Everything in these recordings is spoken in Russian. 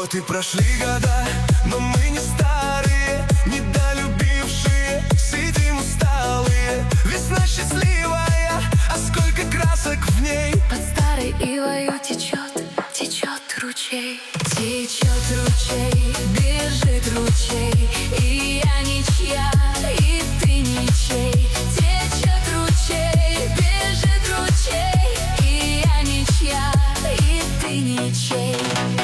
Вот и прошли года, но мы не старые, недолюбившие, сидим усталые. Весна счастливая, а сколько красок в ней. Под старой ивою течет, течет ручей. Течет ручей, бежит ручей, и я ничья, и ты ничей. Течет ручей, бежит ручей, и я ничья, и ты ничей.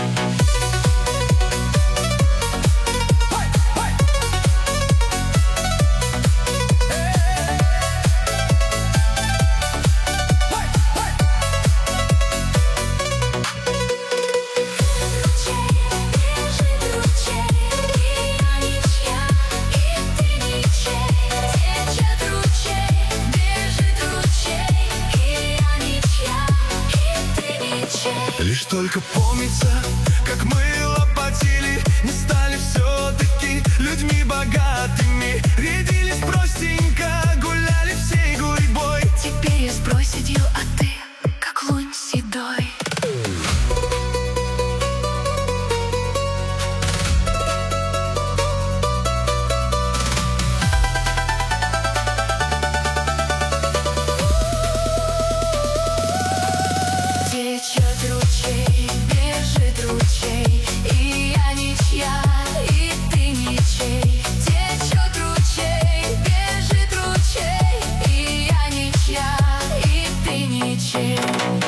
Лишь только помнится, как мы лопатили, не стали все-таки людьми богатыми. Рядились простенько, гуляли всей гурьбой. Теперь я с проседью, а ты как лунь седой. Течет ручей, бежит ручей, и я ничья, и ты ничей. Течет ручей, бежит ручей, и я ничья, и ты ничей.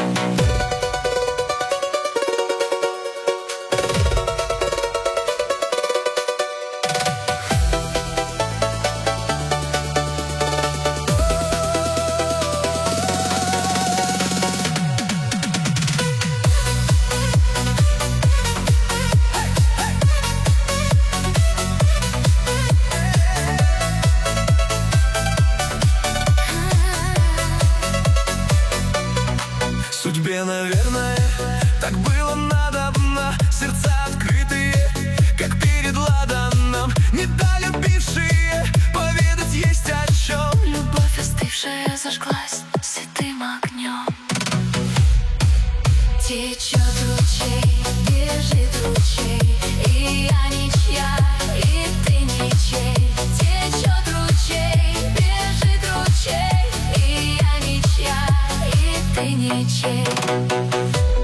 Судьбе, наверное, так было надобно. Сердца открытые, как перед ладаном. Недолюбившие, поведать есть о чем. Любовь остывшая зажглась святым огнем. Течет ручей, бежит ручей, и я ничья, и ты ничей. Течет ручей, бежит ручей, и я ничья, и ты ничей.